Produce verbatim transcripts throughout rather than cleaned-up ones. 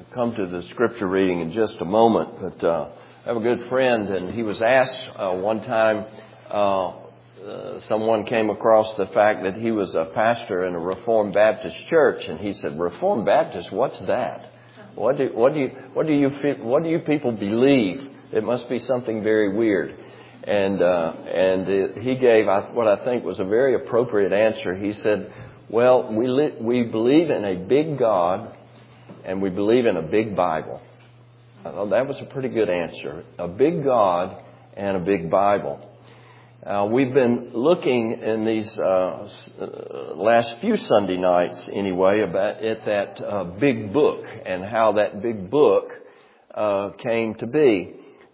come to the scripture reading in just a moment, but uh, I have a good friend, and he was asked uh, one time, uh, uh, someone came across the fact that he was a pastor in a Reformed Baptist church, and he said, "Reformed Baptist, what's that? What do, what do you, what do you, what do you people believe? It must be something very weird." And uh, and it, he gave what I think was a very appropriate answer. He said, "Well, we li- we believe in a big God, and we believe in a big Bible." I thought that was a pretty good answer. A big God and a big Bible. Uh, we've been looking in these uh, last few Sunday nights, anyway, about at that uh, big book and how that big book uh, came to be.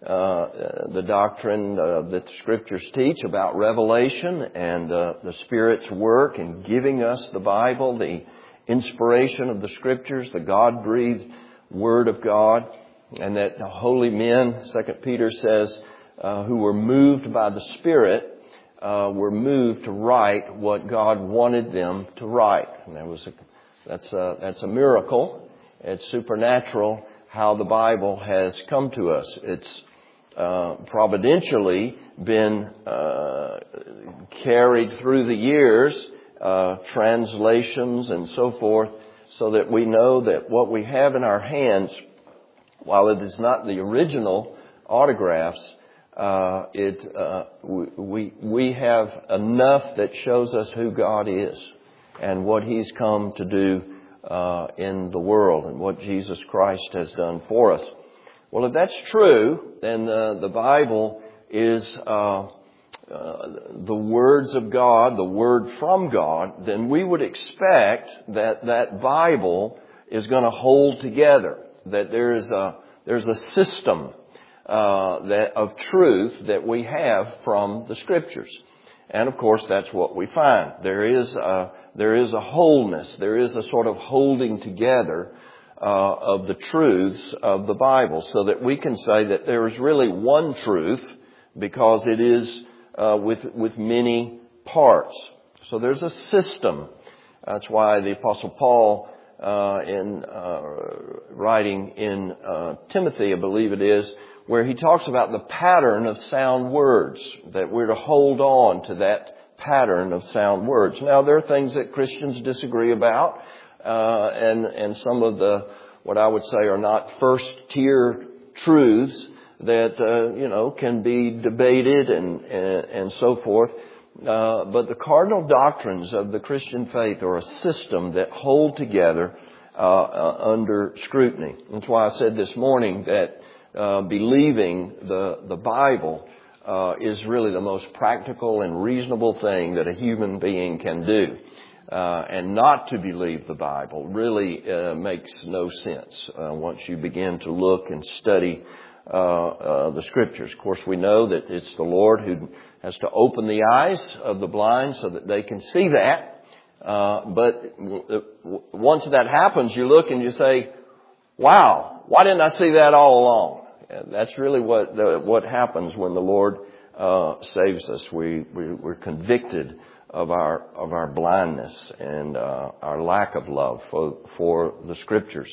Uh, the doctrine uh, that the Scriptures teach about revelation and uh, the Spirit's work in giving us the Bible, the inspiration of the Scriptures, the God-breathed Word of God, and that the holy men, Second Peter says, uh, who were moved by the Spirit, uh, were moved to write what God wanted them to write. And that was a, that's a, that's a miracle. It's supernatural how the Bible has come to us. It's Uh, providentially been uh, carried through the years, uh, translations and so forth, so that we know that what we have in our hands, while it is not the original autographs, uh, it uh, we we have enough that shows us who God is and what He's come to do uh, in the world and what Jesus Christ has done for us. Well, if that's true, then uh, the Bible is uh, uh, the words of God, the Word from God, then we would expect that that Bible is going to hold together, that there is a, there's a system uh, that of truth that we have from the Scriptures. And, of course, that's what we find. There is a, there is a wholeness, there is a sort of holding together Uh, of the truths of the Bible, so that we can say that there is really one truth because it is uh, with with many parts. So there's a system. That's why the Apostle Paul, uh, in uh, writing in uh, Timothy, I believe it is, where he talks about the pattern of sound words, that we're to hold on to that pattern of sound words. Now, there are things that Christians disagree about. Uh, and, and some of the, what I would say are not first tier truths that, uh, you know, can be debated and, and, and so forth. Uh, but the cardinal doctrines of the Christian faith are a system that hold together, uh, uh under scrutiny. That's why I said this morning that, uh, believing the, the Bible, uh, is really the most practical and reasonable thing that a human being can do. Uh, and not to believe the Bible really uh, makes no sense uh, once you begin to look and study uh, uh, the Scriptures. Of course, we know that it's the Lord who has to open the eyes of the blind so that they can see that. Uh, but w- once that happens, you look and you say, "Wow, why didn't I see that all along?" And that's really what the, what happens when the Lord uh, saves us. We, we we're convicted of our of our blindness and uh, our lack of love for for the Scriptures.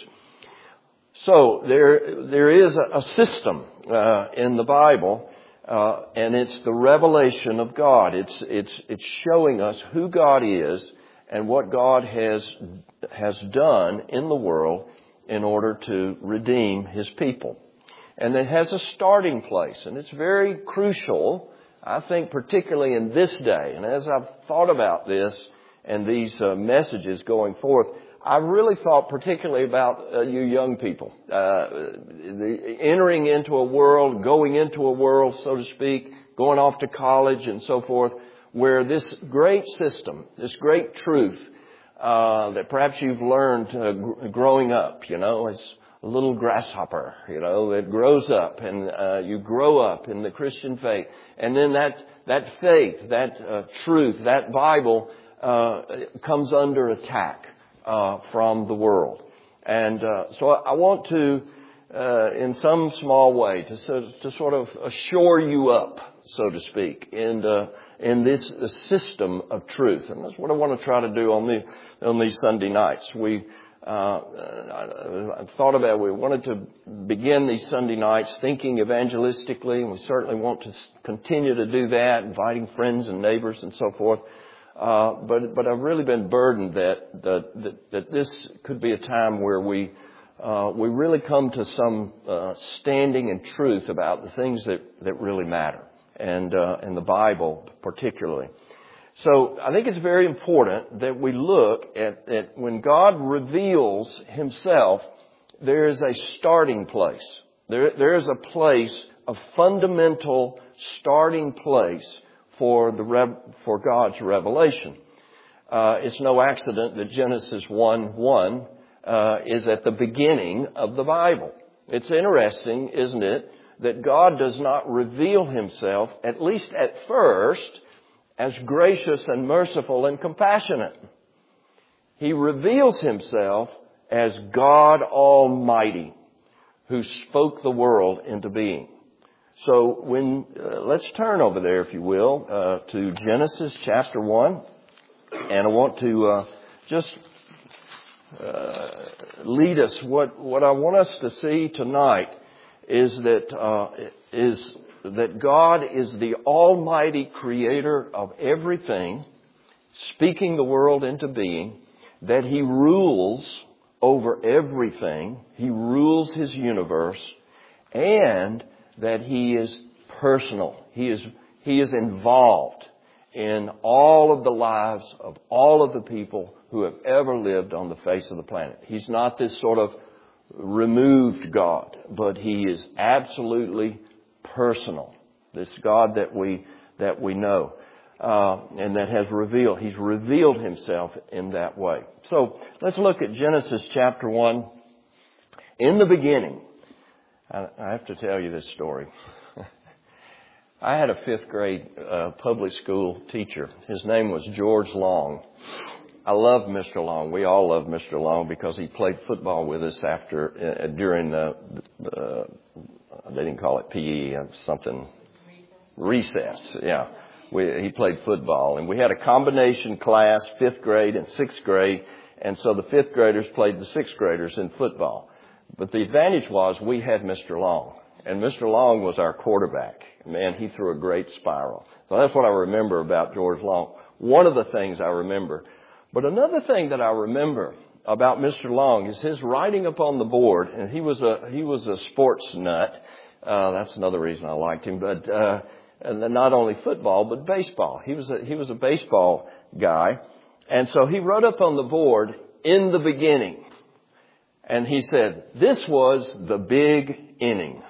So there there is a, a system uh, in the Bible, uh, and it's the revelation of God. It's it's it's showing us who God is and what God has has done in the world in order to redeem His people. And it has a starting place, and it's very crucial, I think, particularly in this day. And as I've thought about this and these uh, messages going forth, I really thought particularly about uh, you young people, uh, the, entering into a world, going into a world, so to speak, going off to college and so forth, where this great system, this great truth uh, that perhaps you've learned uh, gr- growing up, you know, as a little grasshopper, you know, that grows up, and uh, you grow up in the Christian faith. And then that that faith, that uh, truth, that Bible uh, comes under attack uh, from the world. And uh, so I want to, uh, in some small way, to, to sort of shore you up, so to speak, in the, in this system of truth. And that's what I want to try to do on the on these Sunday nights. We Uh, I, I thought about it. We wanted to begin these Sunday nights thinking evangelistically, and we certainly want to continue to do that, inviting friends and neighbors and so forth. Uh, but, but I've really been burdened that, that, that, that this could be a time where we, uh, we really come to some, uh, standing in truth about the things that, that really matter. And, uh, in the Bible particularly. So I think it's very important that we look at, at when God reveals Himself, there is a starting place. There, there is a place, a fundamental starting place for the rev, for God's revelation. Uh, it's no accident that Genesis one one uh, is at the beginning of the Bible. It's interesting, isn't it, that God does not reveal Himself, at least at first, as gracious and merciful and compassionate. He reveals Himself as God Almighty, who spoke the world into being. So when, uh, let's turn over there, if you will, uh, to Genesis chapter one. And I want to uh, just uh, lead us. What, what I want us to see tonight is that, uh, is that God is the almighty creator of everything, speaking the world into being, that He rules over everything. He rules His universe, and that He is personal. He is, He is involved in all of the lives of all of the people who have ever lived on the face of the planet. He's not this sort of removed God, but He is absolutely personal. This God that we, that we know, uh, and that has revealed, He's revealed Himself in that way. So let's look at Genesis chapter one. In the beginning, I have to tell you this story. I had a fifth grade uh, public school teacher. His name was George Long. I loved Mister Long. We all loved Mister Long because he played football with us after, uh, during the, uh, they didn't call it P E, something, recess. Yeah. We, he played football, and we had a combination class, fifth grade and sixth grade. And so the fifth graders played the sixth graders in football. But the advantage was we had Mister Long, and Mister Long was our quarterback. Man, he threw a great spiral. So that's what I remember about George Long. One of the things I remember. But another thing that I remember about Mister Long is his writing up on the board, and he was a, he was a sports nut. Uh, that's another reason I liked him, but, uh, and not only football, but baseball. He was a, he was a baseball guy. And so he wrote up on the board, "In the beginning." And he said, this was the big inning.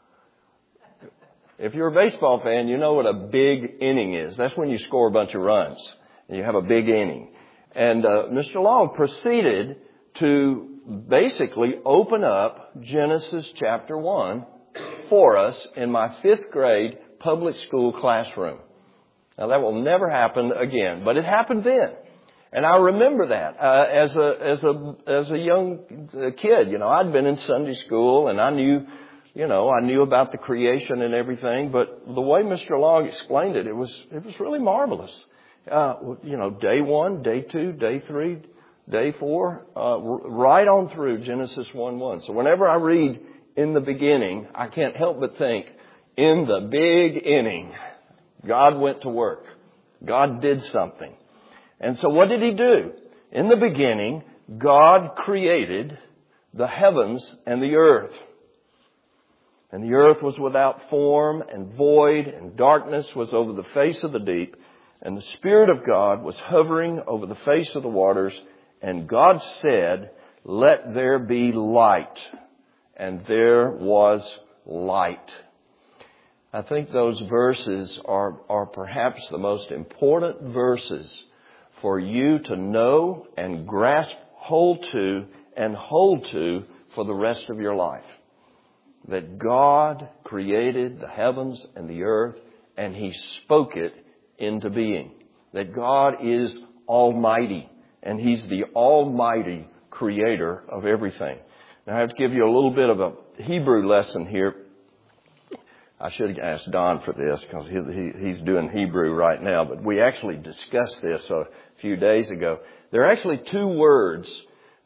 If you're a baseball fan, you know what a big inning is. That's when you score a bunch of runs and you have a big inning. And uh, Mister Long proceeded to basically open up Genesis chapter one for us in my fifth grade public school classroom. Now that will never happen again, but it happened then. And I remember that, uh, as a, as a, as a young kid. You know, I'd been in Sunday school and I knew, you know, I knew about the creation and everything, but the way Mister Long explained it, it was, it was really marvelous. Uh, you know, day one, day two, day three, day four, uh, right on through Genesis one one. So whenever I read "in the beginning," I can't help but think, in the big inning, God went to work. God did something. And so what did He do? In the beginning, God created the heavens and the earth. And the earth was without form and void, and darkness was over the face of the deep. And the Spirit of God was hovering over the face of the waters. And God said, "Let there be light." And there was light. I think those verses are, are perhaps the most important verses for you to know and grasp hold to and hold to for the rest of your life. That God created the heavens and the earth, and He spoke it into being. That God is almighty, and He's the almighty creator of everything. Now I have to give you a little bit of a Hebrew lesson here. I should have asked Don for this because he, he, he's doing Hebrew right now, but we actually discussed this a few days ago. There are actually two words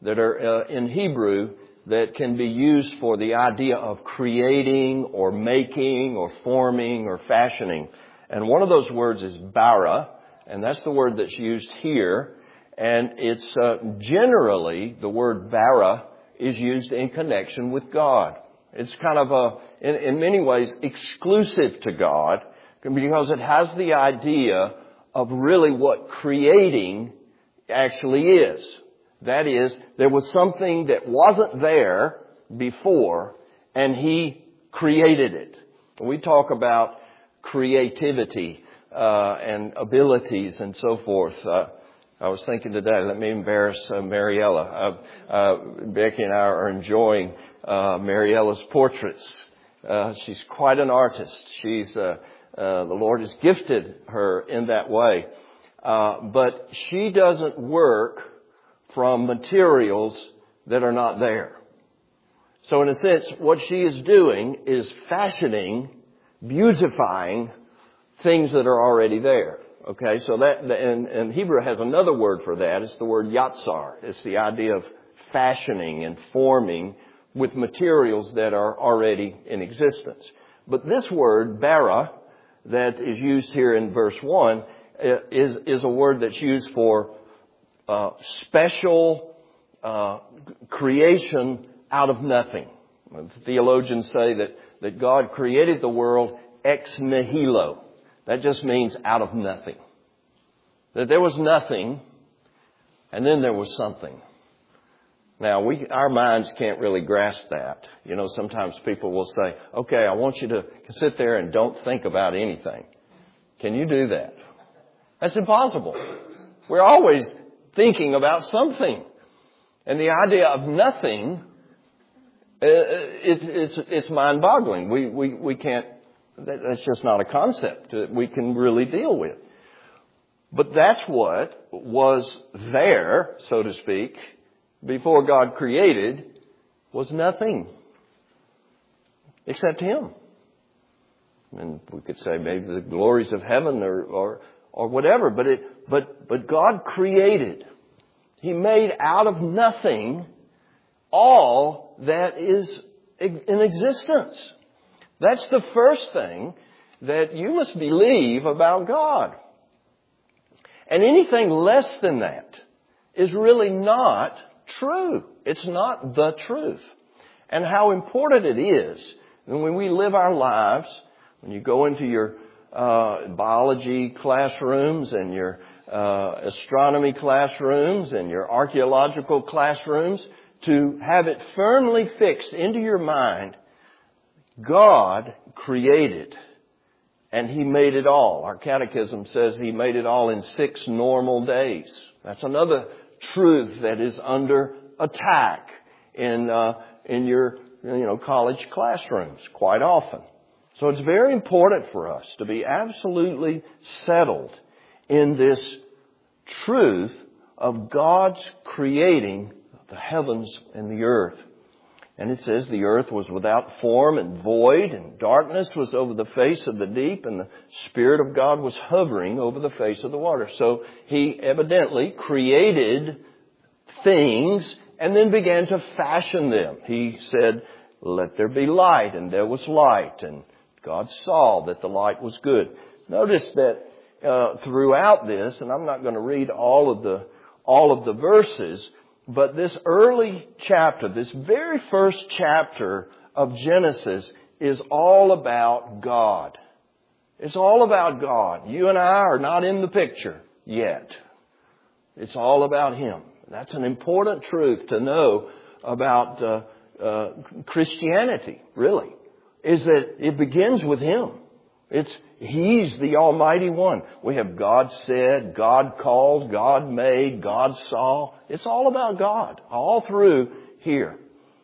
that are uh, in Hebrew that can be used for the idea of creating or making or forming or fashioning. And one of those words is bara, and that's the word that's used here. And it's uh, generally, the word bara is used in connection with God. It's kind of a, in, in many ways, exclusive to God because it has the idea of really what creating actually is. That is, there was something that wasn't there before, and He created it. We talk about creativity uh, and abilities and so forth. Uh, I was thinking today, let me embarrass uh, Mariella. Uh, uh, Becky and I are enjoying uh, Mariella's portraits. Uh, she's quite an artist. She's uh, uh, the Lord has gifted her in that way, uh, but she doesn't work from materials that are not there. So in a sense, what she is doing is fashioning, beautifying things that are already there. Okay, so that, and, and Hebrew has another word for that. It's the word yatsar. It's the idea of fashioning and forming with materials that are already in existence. But this word, bara, that is used here in verse one, is, is a word that's used for Uh, special uh, creation out of nothing. Theologians say that, that God created the world ex nihilo. That just means out of nothing. That there was nothing, and then there was something. Now, we our minds can't really grasp that. You know, sometimes people will say, okay, I want you to sit there and don't think about anything. Can you do that? That's impossible. We're always thinking about something. And the idea of nothing, uh, it's, it's, it's mind-boggling. We, we, we can't, that's just not a concept that we can really deal with. But that's what was there, so to speak, before God created, was nothing. Except Him. And we could say maybe the glories of heaven or, or or whatever, but it, but, but God created. He made out of nothing all that is in existence. That's the first thing that you must believe about God. And anything less than that is really not true. It's not the truth. And how important it is when we live our lives, when you go into your Uh, biology classrooms and your uh, astronomy classrooms and your archaeological classrooms, to have it firmly fixed into your mind, God created and He made it all. Our catechism says He made it all in six normal days. That's another truth that is under attack in uh, in your you know college classrooms quite often. So it's very important for us to be absolutely settled in this truth of God's creating the heavens and the earth. And it says the earth was without form and void, and darkness was over the face of the deep, and the Spirit of God was hovering over the face of the water. So He evidently created things and then began to fashion them. He said, "Let there be light," and there was light, and God saw that the light was good. Notice that uh, throughout this, and I'm not going to read all of the all of the verses, but this early chapter, this very first chapter of Genesis, is all about God. It's all about God. You and I are not in the picture yet. It's all about Him. That's an important truth to know about uh, uh, Christianity, really. Is that it begins with Him. It's, He's the Almighty One. We have God said, God called, God made, God saw. It's all about God, all through here.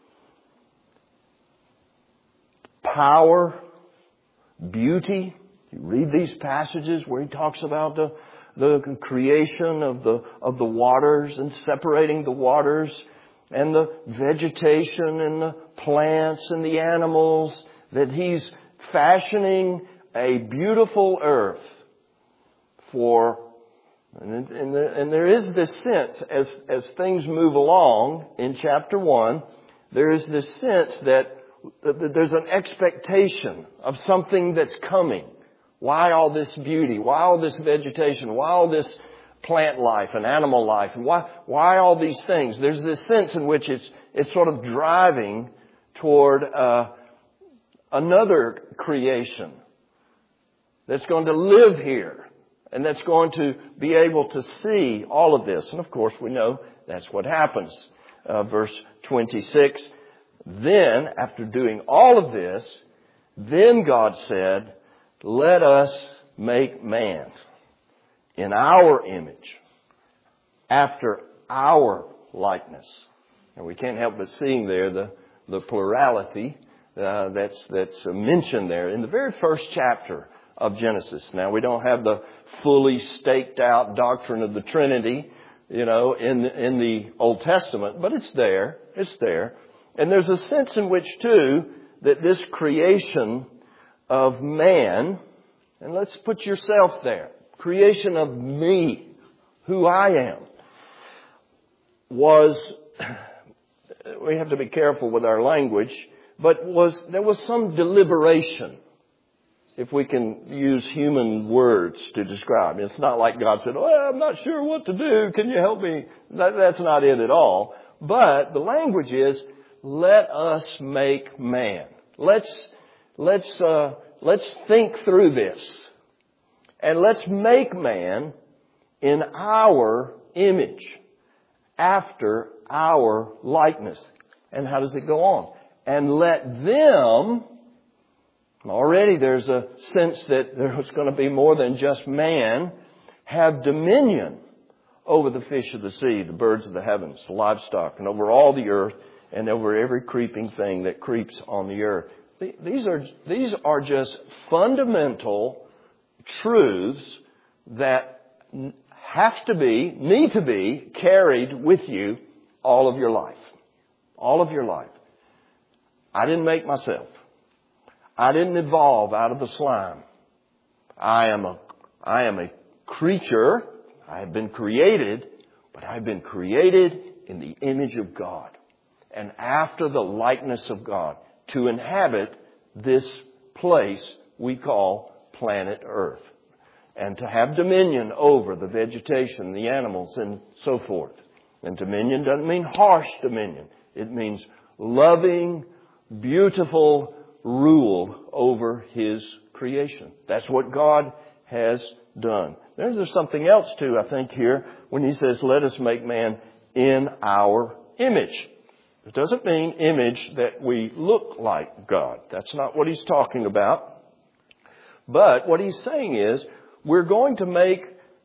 Power, beauty. You read these passages where He talks about the, the creation of the, of the waters and separating the waters and the vegetation and the plants and the animals, that He's fashioning a beautiful earth for And, and, there, and there is this sense, as, as things move along in chapter one, there is this sense that, that there's an expectation of something that's coming. Why all this beauty? Why all this vegetation? Why all this plant life and animal life? And why, why all these things? There's this sense in which it's, it's sort of driving toward uh, another creation that's going to live here and that's going to be able to see all of this. And of course, we know that's what happens. Uh, verse twenty-six, then, after doing all of this, then God said, let us make man in our image, after our likeness. And we can't help but seeing there the, the plurality uh, that's, that's mentioned there in the very first chapter of Genesis. Now, we don't have the fully staked out doctrine of the Trinity, you know, in, in the Old Testament, but it's there. It's there. And there's a sense in which, too, that this creation of man, and let's put yourself there, creation of me, who I am, was, we have to be careful with our language, but was, there was some deliberation, if we can use human words to describe. It's not like God said, well, I'm not sure what to do. Can you help me? That, that's not it at all. But the language is, let us make man. Let's, let's, uh, let's think through this. And let's make man in our image, after our likeness. And how does it go on? And let them, already there's a sense that there's going to be more than just man, have dominion over the fish of the sea, the birds of the heavens, the livestock, and over all the earth, and over every creeping thing that creeps on the earth. These are, these are just fundamental truths that have to be, need to be carried with you all of your life. All of your life. I didn't make myself. I didn't evolve out of the slime. I am a, I am a creature. I have been created, but I've been created in the image of God and after the likeness of God to inhabit this place we call planet Earth and to have dominion over the vegetation, the animals, and so forth. And dominion doesn't mean harsh dominion. It means loving, beautiful rule over His creation. That's what God has done. There's, there's something else too, I think, here when He says, let us make man in our image. It doesn't mean image that we look like God. That's not what He's talking about. But what He's saying is, we're going to make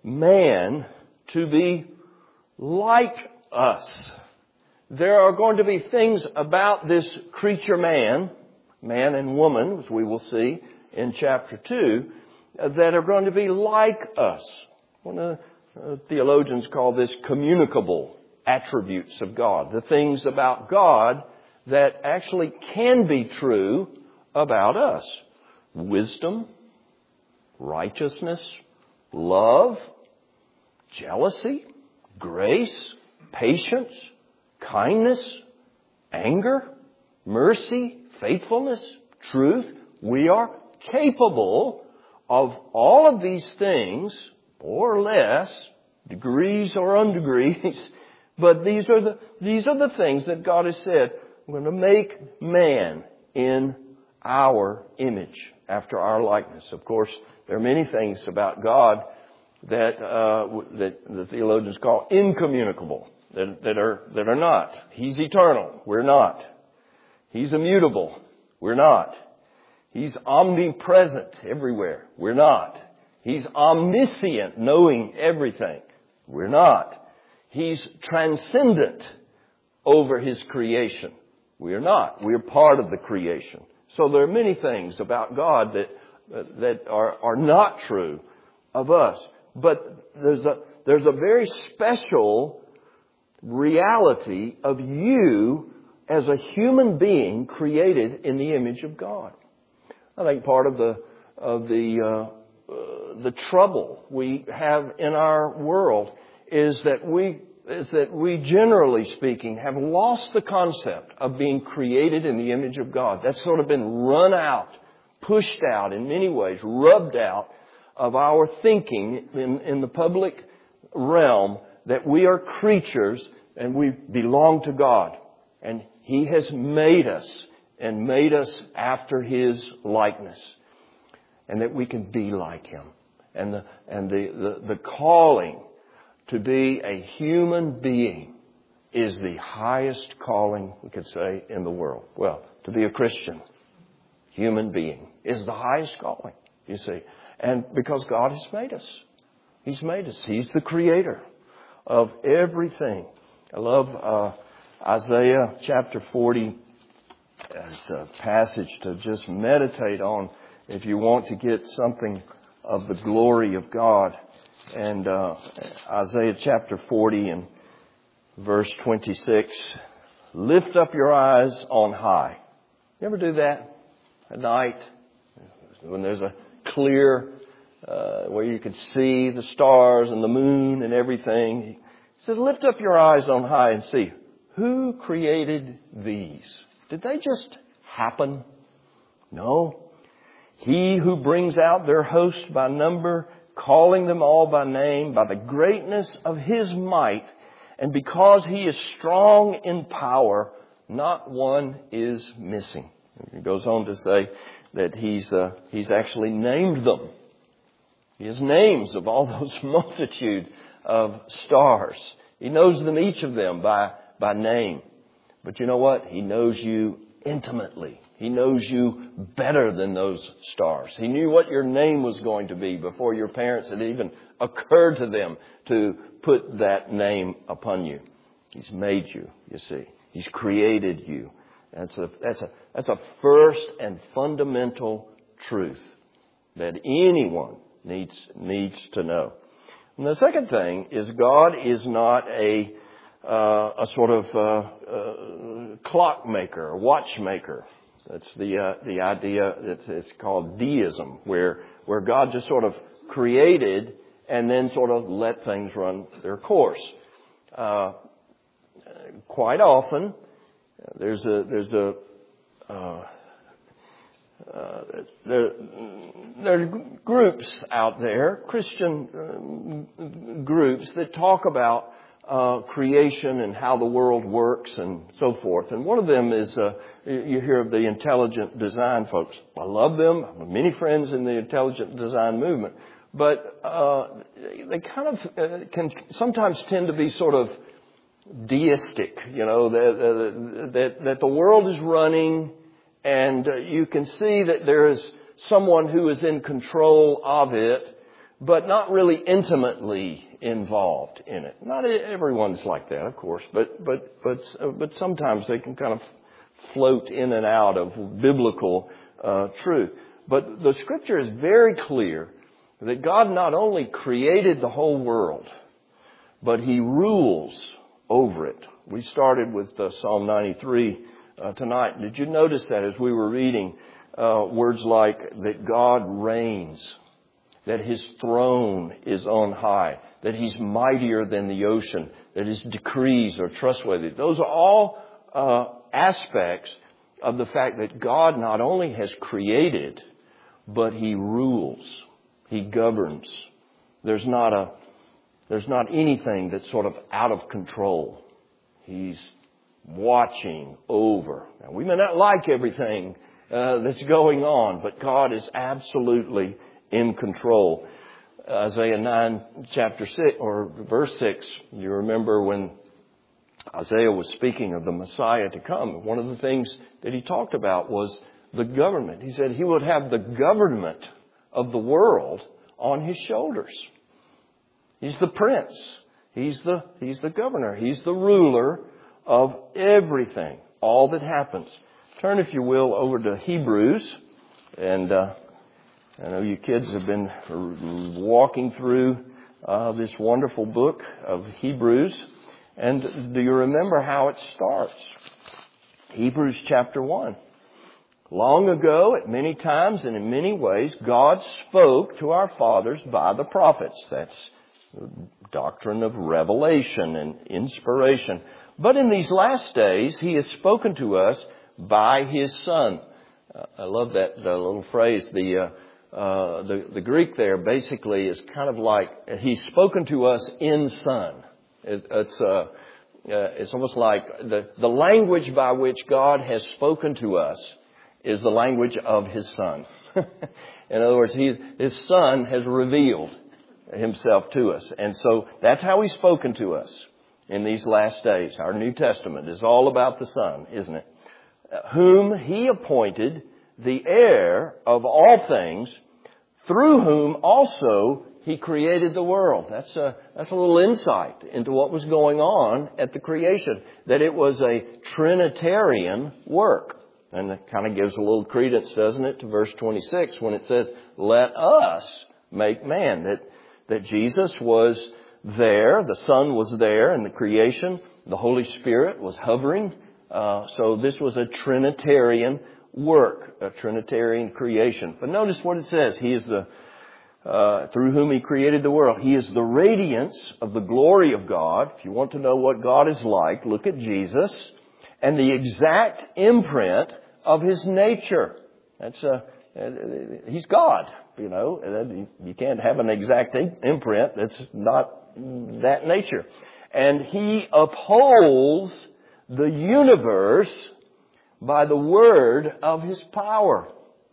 man to be like us. There are going to be things about this creature man, man and woman, as we will see in chapter two, that are going to be like us. One of the theologians call this communicable attributes of God. The things about God that actually can be true about us. Wisdom, righteousness, love, jealousy, grace, patience, kindness, anger, mercy, faithfulness, truth. We are capable of all of these things, more or less, degrees or undegrees, but these are the, these are the things that God has said, I'm going to make man in our image, after our likeness. Of course, there are many things about God that, uh, that the theologians call incommunicable, that, that are, that are not. He's eternal. We're not. He's immutable. We're not. He's omnipresent everywhere. We're not. He's omniscient, knowing everything. We're not. He's transcendent over His creation. We're not. We're part of the creation. So there are many things about God that uh, that are, are not true of us. But there's a there's a very special reality of you as a human being created in the image of God. I think part of the of the uh, uh, the trouble we have in our world is that we is that we, generally speaking, have lost the concept of being created in the image of God. That's sort of been run out, pushed out in many ways, rubbed out of our thinking in, in the public realm, that we are creatures and we belong to God. And He has made us and made us after His likeness. And that we can be like Him. And the, and the, the, the calling to be a human being is the highest calling, we could say, in the world. Well, to be a Christian human being is the highest calling, you see. And because God has made us. He's made us. He's the creator of everything. I love uh, Isaiah chapter forty as a passage to just meditate on if you want to get something of the glory of God. And uh, Isaiah chapter forty and verse twenty-six, lift up your eyes on high. You ever do that at night when there's a clear, uh, where you can see the stars and the moon and everything? He says, lift up your eyes on high and see, who created these? Did they just happen? No. He who brings out their host by number, calling them all by name, by the greatness of His might, and because He is strong in power, not one is missing. He goes on to say that He's uh, He's actually named them. He has names of all those multitude of stars. He knows them, each of them, by, by name. But you know what? He knows you intimately. He knows you better than those stars. He knew what your name was going to be before your parents had even occurred to them to put that name upon you. He's made you, you see. He's created you. That's a, that's a, that's a first and fundamental truth that anyone needs, needs to know. And the second thing is God is not a, uh, a sort of, uh, uh, clockmaker, a watchmaker. That's the, uh, the idea that it's called deism, where, where God just sort of created and then sort of let things run their course. Uh, quite often, there's a, there's a, uh, uh, there, there are groups out there, Christian uh, groups that talk about uh, creation and how the world works and so forth. And one of them is, uh, you hear of the intelligent design folks. I love them. I have many friends in the intelligent design movement. But uh, they kind of uh, can sometimes tend to be sort of deistic, you know, that, that, that the world is running and you can see that there is someone who is in control of it, but not really intimately involved in it. Not everyone's like that, of course, but, but, but, but sometimes they can kind of float in and out of biblical uh, truth. But the Scripture is very clear that God not only created the whole world, but He rules over it. We started with uh, Psalm ninety-three uh, tonight. Did you notice that as we were reading uh, words like that God reigns, that His throne is on high, that He's mightier than the ocean, that His decrees are trustworthy? Those are all uh, aspects of the fact that God not only has created, but He rules. He governs. There's not a There's not anything that's sort of out of control. He's watching over. Now, we may not like everything uh, that's going on, but God is absolutely in control. Isaiah nine, chapter six, or verse six, you remember when Isaiah was speaking of the Messiah to come. One of the things that he talked about was the government. He said He would have the government of the world on His shoulders. He's the prince. He's the, he's the governor. He's the ruler of everything, all that happens. Turn, if you will, over to Hebrews. And uh, I know you kids have been walking through uh, this wonderful book of Hebrews. And do you remember how it starts? Hebrews chapter one. Long ago, at many times and in many ways, God spoke to our fathers by the prophets. That's the doctrine of revelation and inspiration. But in these last days, He has spoken to us by His Son. Uh, I love that the little phrase. The, uh, uh, the the Greek there basically is kind of like He's spoken to us in Son. It, it's uh, uh, it's almost like the the language by which God has spoken to us is the language of His Son. In other words, he, His Son has revealed Himself to us. And so that's how He's spoken to us in these last days. Our New Testament is all about the Son, isn't it? Whom He appointed the heir of all things, through whom also He created the world. That's a, that's a little insight into what was going on at the creation. That it was a Trinitarian work. And it kind of gives a little credence, doesn't it, to verse twenty-six when it says, let us make man. That, that Jesus was there, the Son was there in the creation, the Holy Spirit was hovering. Uh, so this was a Trinitarian work, a Trinitarian creation. But notice what it says. He is the, uh, through whom He created the world. He is the radiance of the glory of God. If you want to know what God is like, look at Jesus. And the exact imprint of His nature. That's a, He's God, you know. You can't have an exact imprint that's not that nature. And He upholds the universe by the word of His power.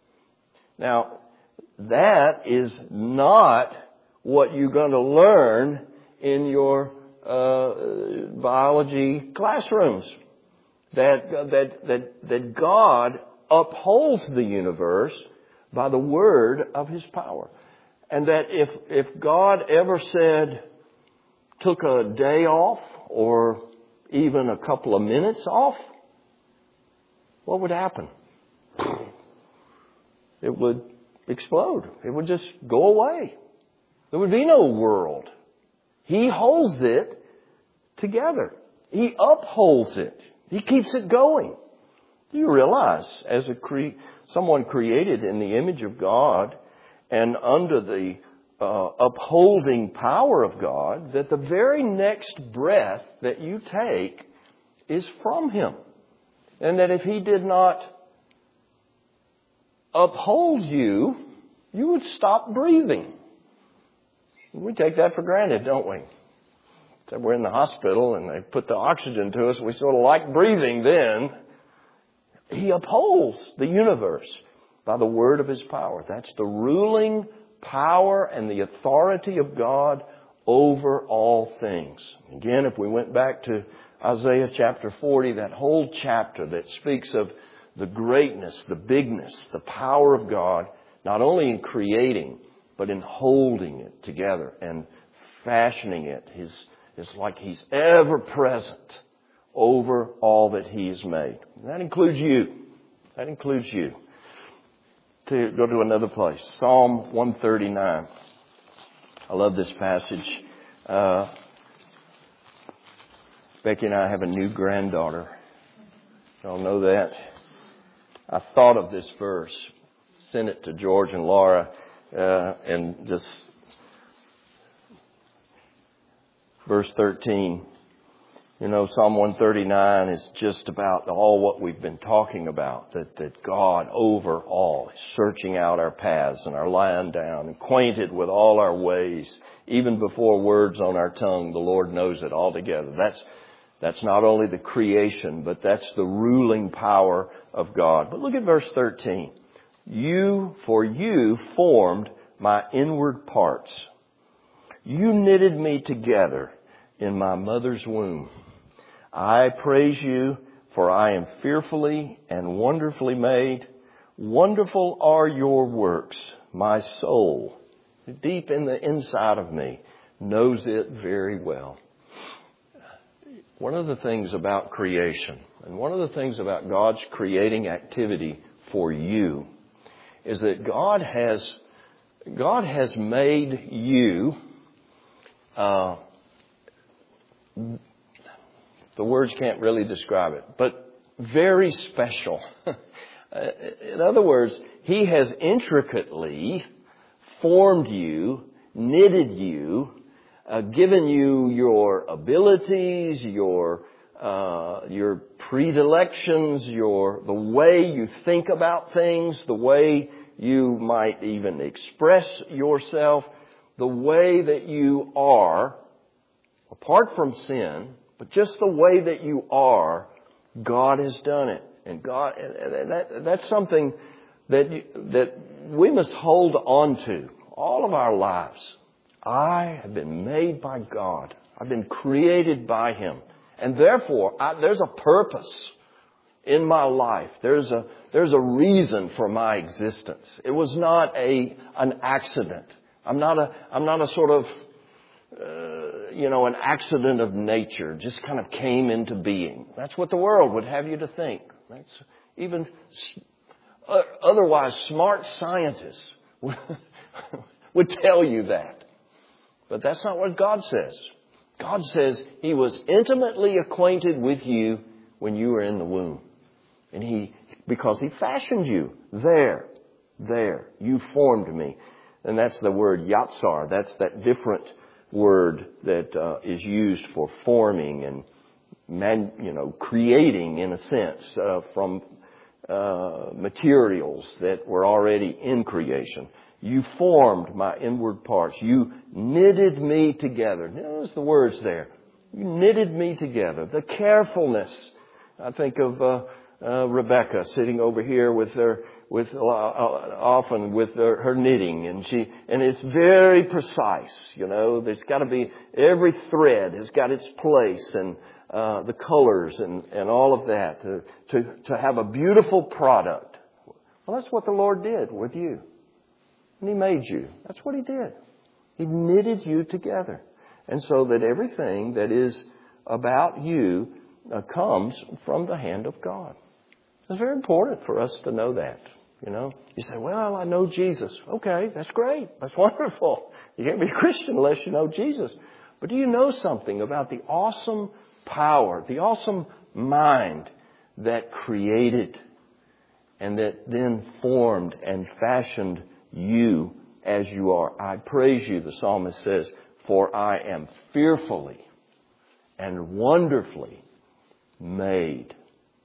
Now, that is not what you're going to learn in your uh, biology classrooms. That, that, that, that God upholds the universe by the word of His power. And that if, if God ever said, took a day off or even a couple of minutes off, what would happen? It would explode. It would just go away. There would be no world. He holds it together. He upholds it. He keeps it going. Do you realize, as a cre- someone created in the image of God and under the uh, upholding power of God, that the very next breath that you take is from Him? And that if He did not uphold you, you would stop breathing. We take that for granted, don't we? We're in the hospital and they put the oxygen to us. We sort of like breathing then. He upholds the universe by the word of His power. That's the ruling power and the authority of God over all things. Again, if we went back to Isaiah chapter forty, that whole chapter that speaks of the greatness, the bigness, the power of God, not only in creating, but in holding it together and fashioning it. His It's like He's ever present over all that He has made. And that includes you. That includes you. To go to another place. Psalm one thirty-nine. I love this passage. Uh, Becky and I have a new granddaughter. Y'all know that. I thought of this verse. Sent it to George and Laura. Uh, and just... Verse thirteen, you know, Psalm one thirty-nine is just about all what we've been talking about, that, that God over all is searching out our paths and our lying down, acquainted with all our ways. Even before words on our tongue, the Lord knows it altogether. That's, that's not only the creation, but that's the ruling power of God. But look at verse thirteen. You, for you formed my inward parts. You knitted me together in my mother's womb. I praise You, for I am fearfully and wonderfully made. Wonderful are Your works. My soul, deep in the inside of me, knows it very well. One of the things about creation, and one of the things about God's creating activity for you, is that God has, God has made you Uh, the words can't really describe it, but very special. Uh, in other words, He has intricately formed you, knitted you, uh, given you your abilities, your uh, your predilections, your the way you think about things, the way you might even express yourself, the way that you are, apart from sin, but just the way that you are, God has done it. And God, and that, that's something that you, that we must hold on to all of our lives. I have been made by God. I've been created by Him. And therefore, I, there's a purpose in my life. There's a, there's a reason for my existence. It was not a, an accident. I'm not a, I'm not a sort of, uh, you know, an accident of nature. Just kind of came into being. That's what the world would have you to think. That's even uh, otherwise smart scientists would tell you that. But that's not what God says. God says He was intimately acquainted with you when you were in the womb. And He, because He fashioned you there, there. You formed me. And that's the word yatsar. That's that different word that uh, is used for forming and, man, you know, creating in a sense uh, from uh, materials that were already in creation. You formed my inward parts. You knitted me together. Notice the words there. You knitted me together. The carefulness. I think of uh, uh, Rebecca sitting over here with her, with uh, often with her, her knitting, and she and it's very precise. You know, there's got to be every thread has got its place, and uh, the colors and and all of that to to to have a beautiful product. Well, that's what the Lord did with you. And He made you. That's what He did. He knitted you together. And so that everything that is about you uh, comes from the hand of God. It's very important for us to know that. You know, you say, well, I know Jesus. Okay, that's great. That's wonderful. You can't be a Christian unless you know Jesus. But do you know something about the awesome power, the awesome mind that created and that then formed and fashioned you as you are? I praise you, the psalmist says, for I am fearfully and wonderfully made.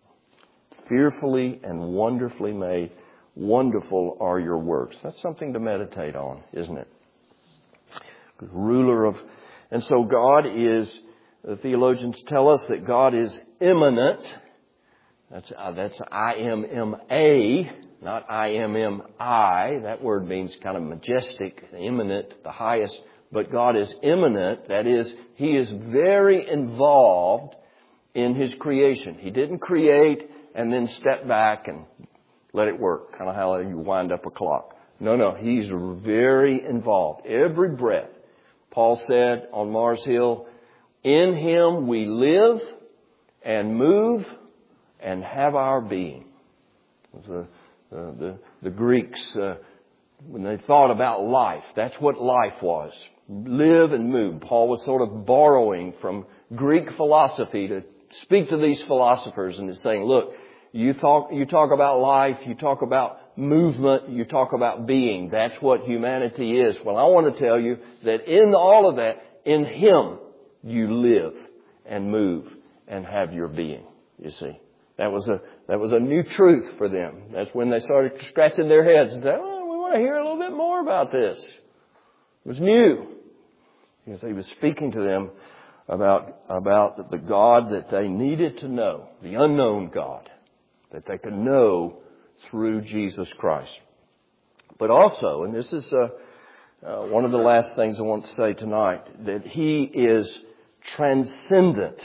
Fearfully and wonderfully made. Wonderful are your works. That's something to meditate on, isn't it? Ruler of, and so God is, the theologians tell us that God is immanent. That's, uh, that's I M M A. Not I M M I. That word means kind of majestic, immanent, the highest. But God is immanent. That is, He is very involved in His creation. He didn't create and then step back and let it work. Kind of how you wind up a clock. No, no. He's very involved. Every breath. Paul said on Mars Hill, in Him we live and move and have our being. It was a Uh, the, the Greeks, uh, when they thought about life, that's what life was. Live and move. Paul was sort of borrowing from Greek philosophy to speak to these philosophers and is saying, look, you talk, you talk about life, you talk about movement, you talk about being. That's what humanity is. Well, I want to tell you that in all of that, in Him, you live and move and have your being, you see. That was a that was a new truth for them. That's when they started scratching their heads and said, oh, we want to hear a little bit more about this. It was new. Because He was speaking to them about, about the God that they needed to know, the unknown God, that they could know through Jesus Christ. But also, and this is uh, uh, one of the last things I want to say tonight, that He is transcendent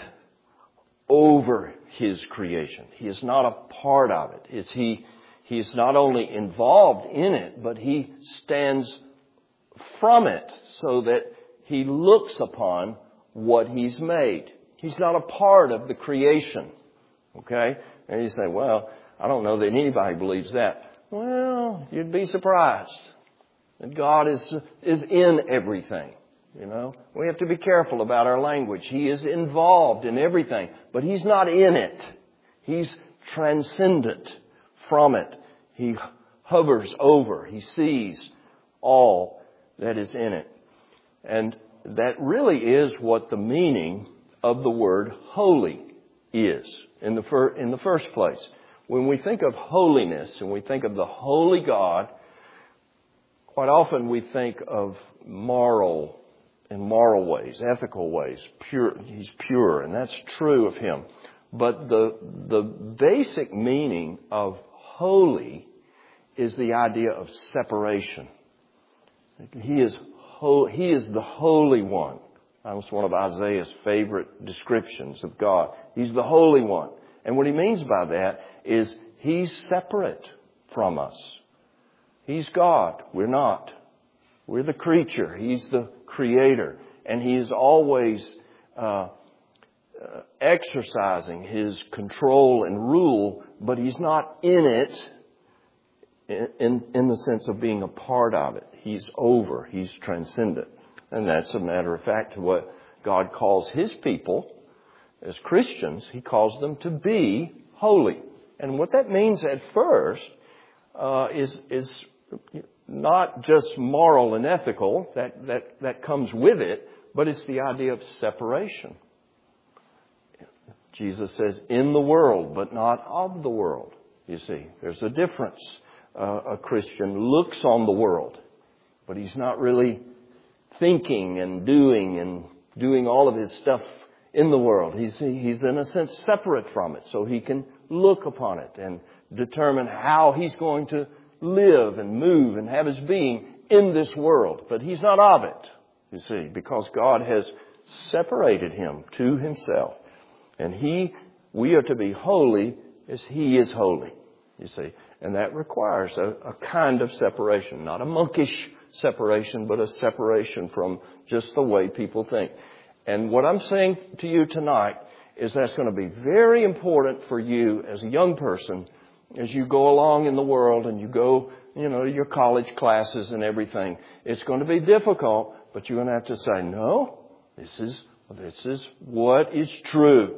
over His creation. He is not a part of it. It's he, he is not only involved in it, but He stands from it so that He looks upon what He's made. He's not a part of the creation. Okay? And you say, well, I don't know that anybody believes that. Well, you'd be surprised that God is, is in everything. You know, we have to be careful about our language. He is involved in everything, but He's not in it. He's transcendent from it. He hovers over. He sees all that is in it. And that really is what the meaning of the word holy is in the, fir- in the first place. When we think of holiness and we think of the holy God, quite often we think of moral, in moral ways, ethical ways. Pure, he's pure, and that's true of him. But the, the basic meaning of holy is the idea of separation. He is ho- He is the Holy One. That was one of Isaiah's favorite descriptions of God. He's the Holy One. And what he means by that is he's separate from us. He's God. We're not. We're the creature. He's the creator. And he is always uh, uh, exercising his control and rule, but he's not in it in, in, in the sense of being a part of it. He's over. He's transcendent. And that's a matter of fact what God calls his people as Christians. He calls them to be holy. And what that means at first uh, is is not just moral and ethical. That, that, that comes with it. But it's the idea of separation. Jesus says, in the world, but not of the world. You see, there's a difference. Uh, a Christian looks on the world, but he's not really thinking and doing and doing all of his stuff in the world. He's, he's in a sense separate from it, so he can look upon it and determine how he's going to live and move and have his being in this world. But he's not of it, you see, because God has separated him to himself. And he, we are to be holy as he is holy, you see. And that requires a, a kind of separation, not a monkish separation, but a separation from just the way people think. And what I'm saying to you tonight is that's going to be very important for you as a young person as you go along in the world and you go, you know, to your college classes and everything. It's going to be difficult, but you're going to have to say, no, this is, this is what is true.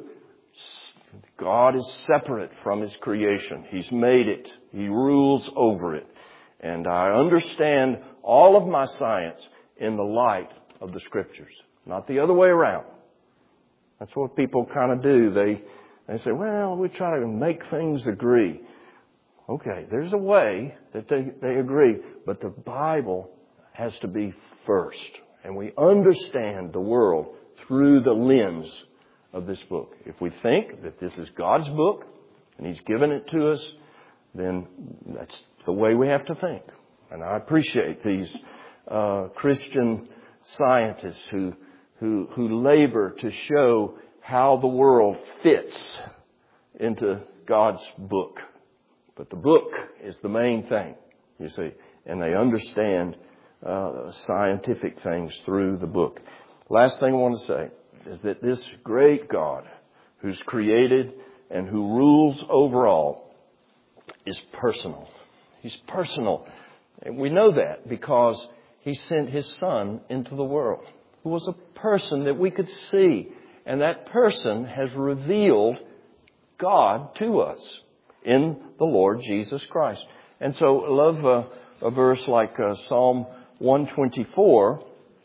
God is separate from his creation. He's made it. He rules over it. And I understand all of my science in the light of the Scriptures, not the other way around. That's what people kind of do. They they say, well, we try to make things agree. Okay, there's a way that they, they agree, but the Bible has to be first. And we understand the world through the lens of this book. If we think that this is God's book and he's given it to us, then that's the way we have to think. And I appreciate these uh, Christian scientists who, who, who labor to show how the world fits into God's book. But the book is the main thing, you see. And they understand uh, scientific things through the book. Last thing I want to say is that this great God who's created and who rules over all is personal. He's personal. And we know that because he sent his Son into the world, who was a person that we could see. And that person has revealed God to us in the Lord Jesus Christ. And so I love a, a verse like uh, Psalm one twenty-four.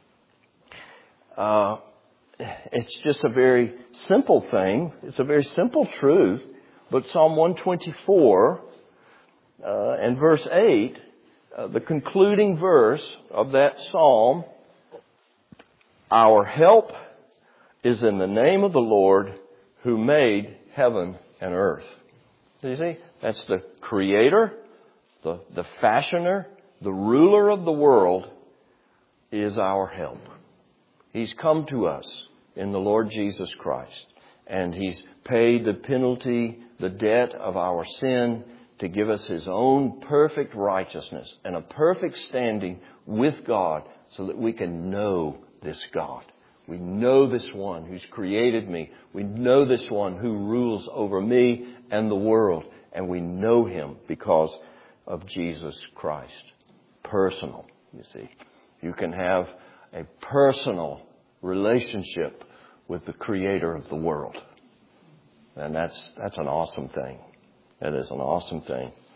Uh, it's just a very simple thing. It's a very simple truth. But Psalm one twenty-four uh, and verse eight, uh, the concluding verse of that psalm, our help is in the name of the Lord who made heaven and earth. You see, that's the creator, the, the fashioner, the ruler of the world is our help. He's come to us in the Lord Jesus Christ, and he's paid the penalty, the debt of our sin to give us his own perfect righteousness and a perfect standing with God so that we can know this God. We know this one who's created me. We know this one who rules over me and the world. And we know him because of Jesus Christ. Personal, you see. You can have a personal relationship with the creator of the world. And that's that's an awesome thing. That is an awesome thing.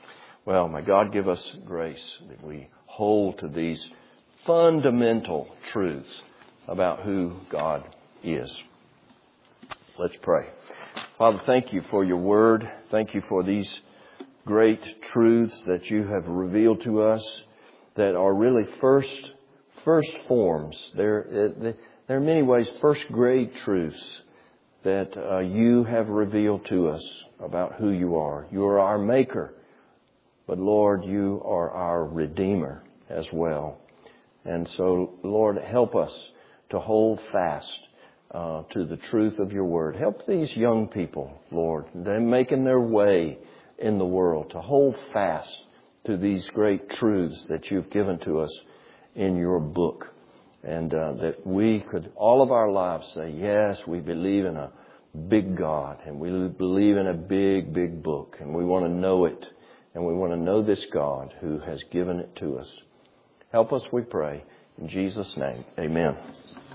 Well, may God give us grace that we hold to these fundamental truths about who God is. Let's pray. Father, thank you for your word. Thank you for these great truths that you have revealed to us that are really first first forms. They're, they're in many ways first grade truths that uh, you have revealed to us about who you are. You are our maker, but Lord, you are our Redeemer as well. And so, Lord, help us to hold fast uh, to the truth of your word. Help these young people, Lord, they're making their way in the world, to hold fast to these great truths that you've given to us in your book. And uh, that we could, all of our lives, say, yes, we believe in a big God, and we believe in a big, big book, and we want to know it, and we want to know this God who has given it to us. Help us, we pray. In Jesus' name, amen.